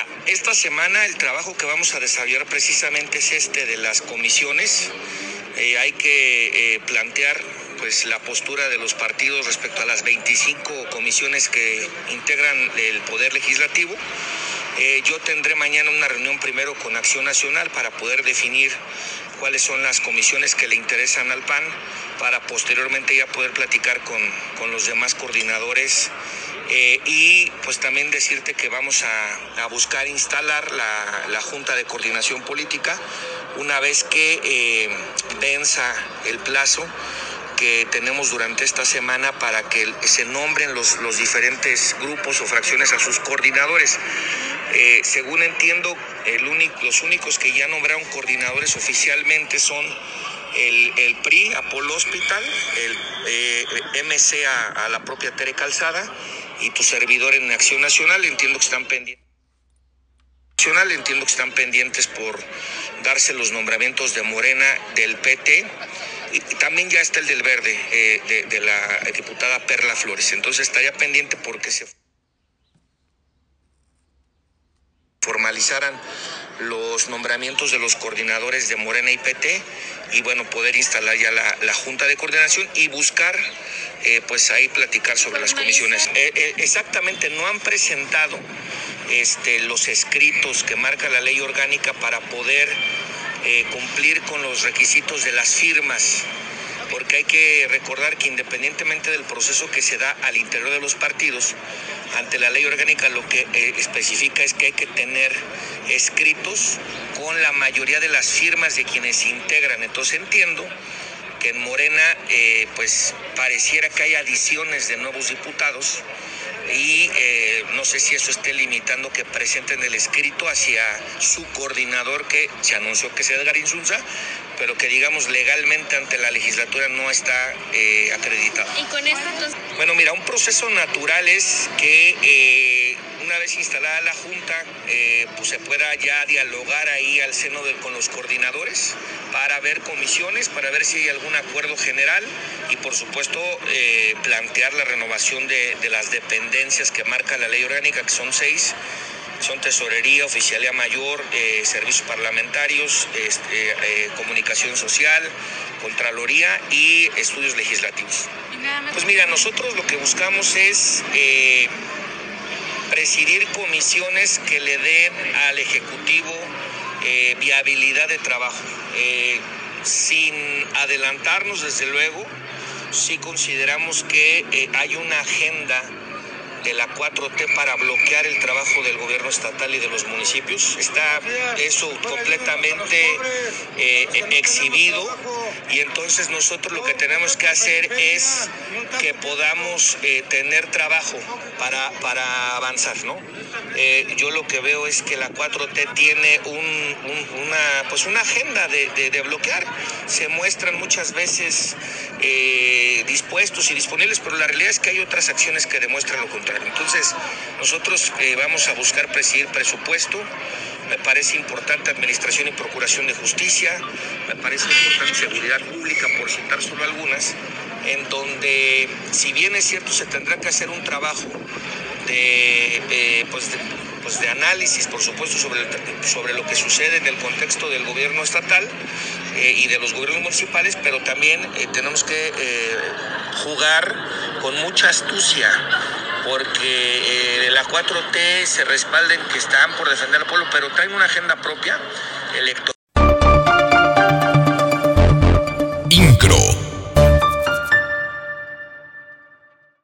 mira, esta semana el trabajo que vamos a desarrollar precisamente es de las comisiones. Hay que plantear pues la postura de los partidos respecto a las 25 comisiones que integran el Poder Legislativo. Yo tendré mañana una reunión primero con Acción Nacional para poder definir cuáles son las comisiones que le interesan al PAN, para posteriormente ya poder platicar con los demás coordinadores y pues también decirte que vamos a buscar instalar la Junta de Coordinación Política una vez que venza el plazo que tenemos durante esta semana para que se nombren los diferentes grupos o fracciones a sus coordinadores. Según entiendo, los únicos que ya nombraron coordinadores oficialmente son el PRI, Apolo Hospital, el MC a la propia Tere Calzada y tu servidor en Acción Nacional. Entiendo que están pendientes por darse los nombramientos de Morena, del PT, y también ya está el del Verde, de la diputada Perla Flores. Entonces estaría pendiente porque se formalizaran los nombramientos de los coordinadores de Morena y PT y bueno, poder instalar ya la Junta de Coordinación y buscar pues ahí platicar sobre las comisiones. Exactamente, no han presentado los escritos que marca la ley orgánica para poder cumplir con los requisitos de las firmas, porque hay que recordar que independientemente del proceso que se da al interior de los partidos, ante la ley orgánica lo que especifica es que hay que tener escritos con la mayoría de las firmas de quienes se integran. Entonces entiendo que en Morena pues pareciera que hay adiciones de nuevos diputados y no sé si eso esté limitando que presenten el escrito hacia su coordinador, que se anunció que es Edgar Insunza, pero que digamos legalmente ante la legislatura no está acreditado. ¿Y con esto entonces? Bueno, mira, un proceso natural es que una vez instalada la Junta, pues se pueda ya dialogar ahí al seno con los coordinadores para ver comisiones, para ver si hay algún acuerdo general y por supuesto plantear la renovación de las dependencias que marca la ley orgánica, que son 6. Son Tesorería, Oficialía Mayor, Servicios Parlamentarios, Comunicación Social, Contraloría y Estudios Legislativos. Pues mira, nosotros lo que buscamos es presidir comisiones que le den al Ejecutivo viabilidad de trabajo. Sin adelantarnos, desde luego, sí consideramos que hay una agenda de la 4T para bloquear el trabajo del gobierno estatal y de los municipios. Está eso completamente exhibido y entonces nosotros lo que tenemos que hacer es que podamos tener trabajo para avanzar, ¿no? Yo lo que veo es que la 4T tiene una agenda de bloquear. Se muestran muchas veces dispuestos y disponibles, pero la realidad es que hay otras acciones que demuestran lo contrario. Entonces, nosotros vamos a buscar presidir presupuesto. Me parece importante Administración y Procuración de Justicia, me parece importante Seguridad Pública, por citar solo algunas, en donde, si bien es cierto, se tendrá que hacer un trabajo de análisis, por supuesto, sobre lo que sucede en el contexto del gobierno estatal y de los gobiernos municipales, pero también tenemos que jugar con mucha astucia, porque la 4T se respalda en que están por defender al pueblo, pero traen una agenda propia electoral. Incro.